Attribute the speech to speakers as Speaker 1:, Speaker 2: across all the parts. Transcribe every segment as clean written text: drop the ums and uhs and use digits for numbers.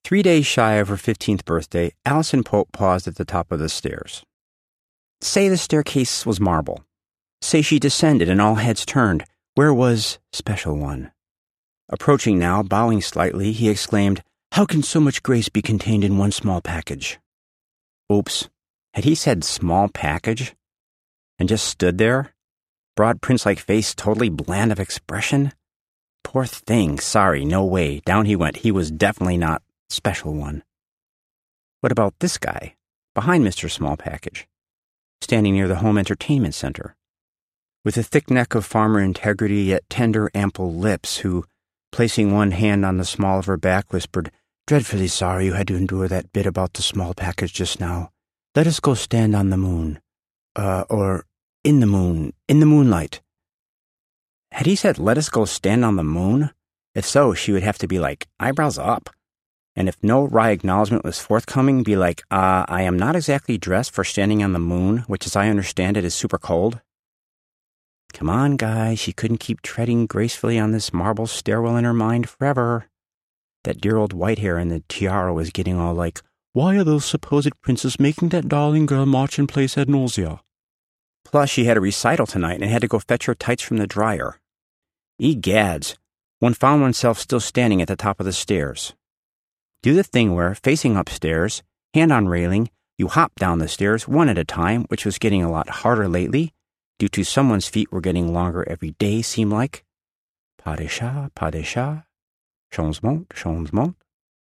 Speaker 1: 3 days shy of her 15th birthday, Allison Pope paused at the top of the stairs. Say the staircase was marble. Say she descended and all heads turned. Where was Special One? Approaching now, bowing slightly, he exclaimed, "How can so much grace be contained in one small package?" Oops. Had he said small package? And just stood there? Broad prince-like face totally bland of expression? Poor thing, sorry, no way. Down he went. He was definitely not Special One. What about this guy, behind Mr. Small Package, standing near the home entertainment center, with a thick neck of farmer integrity yet tender, ample lips, who, placing one hand on the small of her back, whispered, "Dreadfully sorry you had to endure that bit about the small package just now. Let us go stand on the moon. Or in the moonlight." Had he said, "Let us go stand on the moon"? If so, she would have to be like, eyebrows up. And if no wry acknowledgement was forthcoming, be like, I am not exactly dressed for standing on the moon, which as I understand it is super cold. Come on, guys, she couldn't keep treading gracefully on this marble stairwell in her mind forever. That dear old white hair and the tiara was getting all like, "Why are those supposed princes making that darling girl march in place ad nausea?" Plus, she had a recital tonight and had to go fetch her tights from the dryer. Egads, one found oneself still standing at the top of the stairs. Do the thing where, facing upstairs, hand on railing, you hop down the stairs one at a time, which was getting a lot harder lately, due to someone's feet were getting longer every day, seemed like. Pas de chat, changement.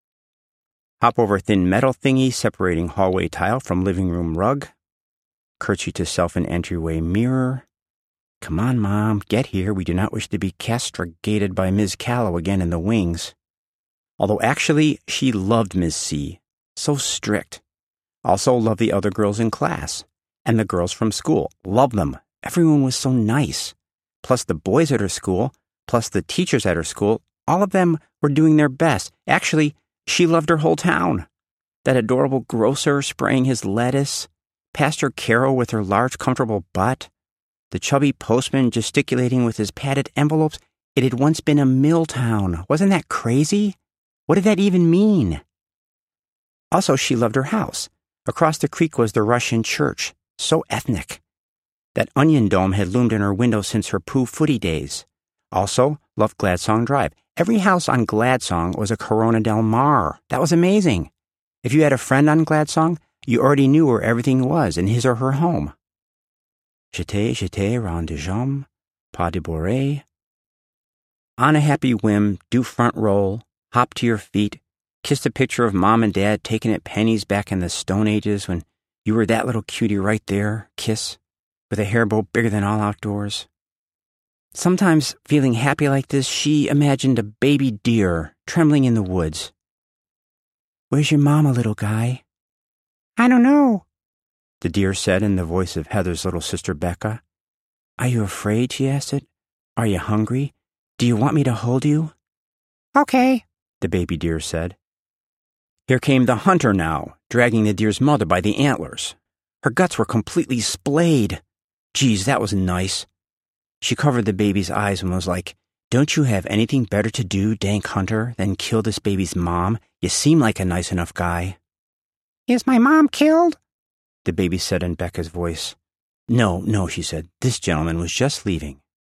Speaker 1: Hop over thin metal thingy separating hallway tile from living room rug. Curtsy to self in entryway mirror. Come on, Mom, get here. We do not wish to be castigated by Ms. Callow again in the wings. Although actually, she loved Ms. C. So strict. Also loved the other girls in class. And the girls from school. Loved them. Everyone was so nice. Plus the boys at her school, plus the teachers at her school, all of them were doing their best. Actually, she loved her whole town. That adorable grocer spraying his lettuce, Pastor Carol with her large, comfortable butt, the chubby postman gesticulating with his padded envelopes. It had once been a mill town. Wasn't that crazy? What did that even mean? Also, she loved her house. Across the creek was the Russian church. So ethnic. That onion dome had loomed in her window since her Pooh Footy days. Also, loved Gladsong Drive. Every house on Gladsong was a Corona Del Mar. That was amazing. If you had a friend on Gladsong, you already knew where everything was in his or her home. J'étais rond de jambe, pas de bourrée. On a happy whim, do front roll, hop to your feet, kiss a picture of Mom and Dad taken at Penny's back in the Stone Ages when you were that little cutie right there, kiss, with a hair bow bigger than all outdoors. Sometimes, feeling happy like this, she imagined a baby deer trembling in the woods. "Where's your mama, little guy?" "I don't know," the deer said in the voice of Heather's little sister Becca. "Are you afraid?" she asked it. "Are you hungry? Do you want me to hold you?" "Okay," the baby deer said. Here came the hunter now, dragging the deer's mother by the antlers. Her guts were completely splayed. Geez, that was nice. She covered the baby's eyes and was like, "Don't you have anything better to do, dank hunter, than kill this baby's mom? You seem like a nice enough guy." "Is my mom killed?" the baby said in Becca's voice. No, she said. "This gentleman was just leaving."